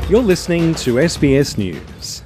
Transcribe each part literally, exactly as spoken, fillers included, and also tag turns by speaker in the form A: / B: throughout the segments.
A: You're listening to S B S News.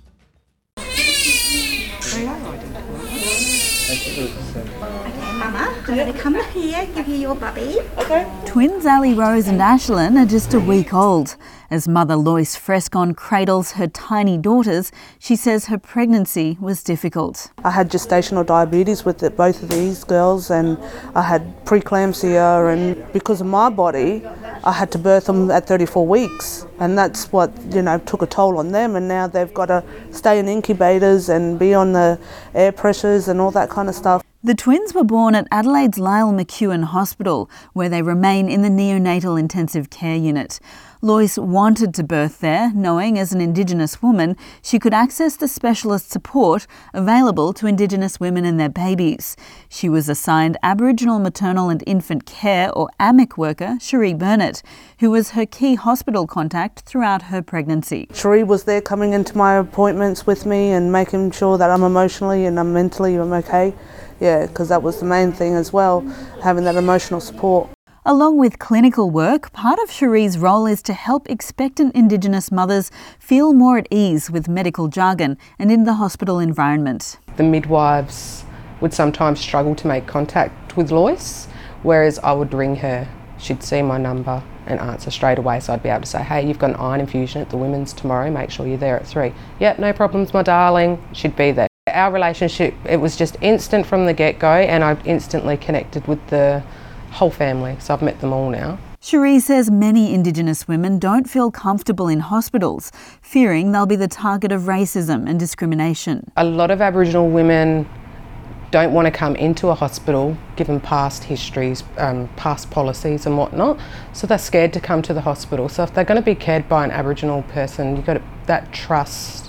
B: Mama, I'm going to come here, give you your bubby.
C: Okay.
D: Twins Ali Rose and Ashlyn are just a week old. As mother Lois Frescon cradles her tiny daughters, she says her pregnancy was difficult.
C: I had gestational diabetes with the, both of these girls, and I had preeclampsia, and because of my body, I had to birth them at thirty-four weeks, and that's what, you know, took a toll on them, and now they've got to stay in incubators and be on the air pressures and all that kind of stuff.
D: The twins were born at Adelaide's Lyle McEwen Hospital, where they remain in the neonatal intensive care unit. Lois wanted to birth there, knowing as an Indigenous woman she could access the specialist support available to Indigenous women and their babies. She was assigned Aboriginal Maternal and Infant Care, or A M I C worker, Cherie Burnett, who was her key hospital contact throughout her pregnancy.
C: Cherie was there coming into my appointments with me and making sure that I'm emotionally and I'm mentally I'm okay. Yeah, because that was the main thing as well, having that emotional support.
D: Along with clinical work, part of Cherie's role is to help expectant Indigenous mothers feel more at ease with medical jargon and in the hospital environment.
E: The midwives would sometimes struggle to make contact with Lois, whereas I would ring her. She'd see my number and answer straight away, so I'd be able to say, hey, you've got an iron infusion at the Women's tomorrow, make sure you're there at three. Yep, no problems, my darling. She'd be there. Our relationship, it was just instant from the get-go, and I instantly connected with the whole family, so I've met them all now.
D: Cherie says many Indigenous women don't feel comfortable in hospitals, fearing they'll be the target of racism and discrimination.
E: A lot of Aboriginal women don't want to come into a hospital given past histories, um, past policies and whatnot, so they're scared to come to the hospital. So if they're going to be cared by an Aboriginal person, you've got to, that trust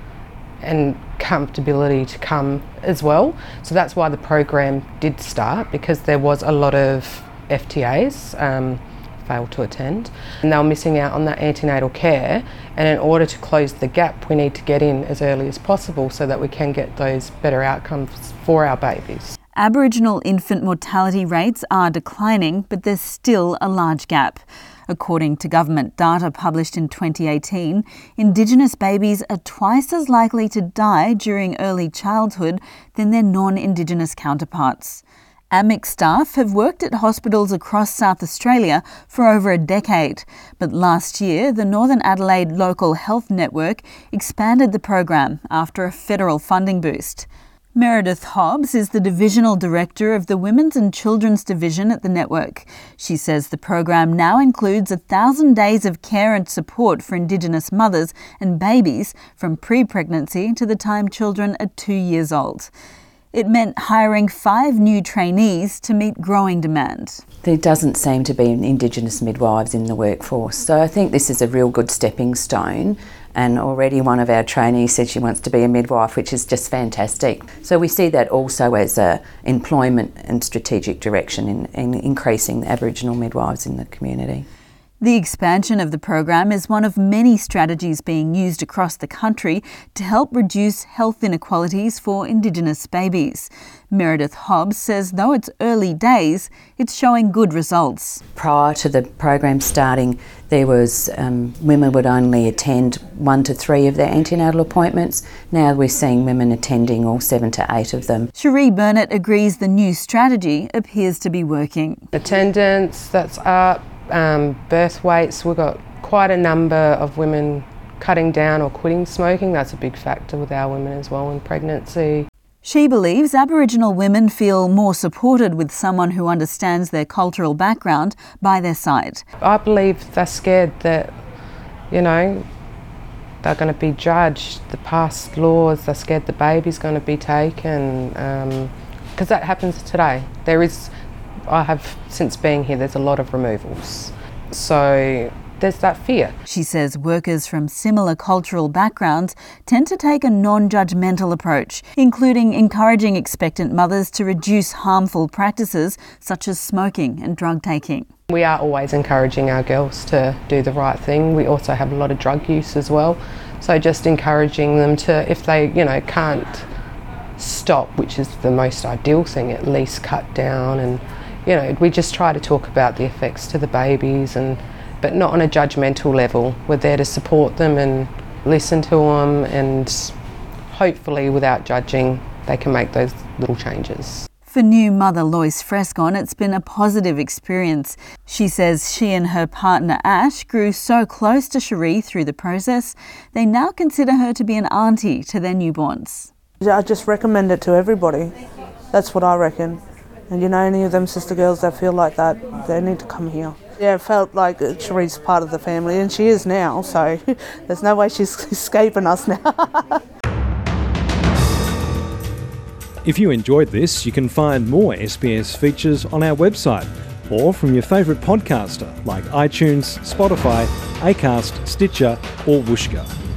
E: and comfortability to come as well. So that's why the program did start, because there was a lot of F T As um, failed to attend, and they were missing out on that antenatal care, and in order to close the gap we need to get in as early as possible so that we can get those better outcomes for our babies.
D: Aboriginal infant mortality rates are declining, but there's still a large gap. According to government data published in twenty eighteen, Indigenous babies are twice as likely to die during early childhood than their non-Indigenous counterparts. A M I C staff have worked at hospitals across South Australia for over a decade, but last year the Northern Adelaide Local Health Network expanded the program after a federal funding boost. Meredith Hobbs is the Divisional Director of the Women's and Children's Division at the network. She says the program now includes a thousand days of care and support for Indigenous mothers and babies from pre-pregnancy to the time children are two years old. It meant hiring five new trainees to meet growing demand.
F: There doesn't seem to be Indigenous midwives in the workforce, so I think this is a real good stepping stone. And already one of our trainees said she wants to be a midwife, which is just fantastic. So we see that also as a employment and strategic direction in, in increasing the Aboriginal midwives in the community.
D: The expansion of the program is one of many strategies being used across the country to help reduce health inequalities for Indigenous babies. Meredith Hobbs says though it's early days, it's showing good results.
F: Prior to the program starting, there was um, women would only attend one to three of their antenatal appointments. Now we're seeing women attending all seven to eight of them.
D: Cherie Burnett agrees the new strategy appears to be working.
E: Attendance, that's up. Um, birth weights, we've got quite a number of women cutting down or quitting smoking. That's a big factor with our women as well in pregnancy.
D: She believes Aboriginal women feel more supported with someone who understands their cultural background by their side.
E: I believe they're scared that, you know, they're going to be judged, the past laws, they're scared the baby's going to be taken, because um, that happens today. There is I have, since being here, there's a lot of removals. So there's that fear.
D: She says workers from similar cultural backgrounds tend to take a non-judgmental approach, including encouraging expectant mothers to reduce harmful practices such as smoking and drug taking.
E: We are always encouraging our girls to do the right thing. We also have a lot of drug use as well. So just encouraging them to, if they, you know, can't stop, which is the most ideal thing, at least cut down. And you know, we just try to talk about the effects to the babies and but not on a judgmental level. We're there to support them and listen to them, and hopefully without judging they can make those little changes.
D: For new mother Lois Frescon, it's been a positive experience. She says she and her partner Ash grew so close to Cherie through the process, they now consider her to be an auntie to their newborns.
C: I just recommend it to everybody. That's what I reckon. And you know, any of them sister girls that feel like that, they need to come here. Yeah, it felt like Cherie's part of the family, and she is now, so there's no way she's escaping us now.
A: If you enjoyed this, you can find more S B S features on our website or from your favourite podcaster like iTunes, Spotify, Acast, Stitcher or Whooshkaa.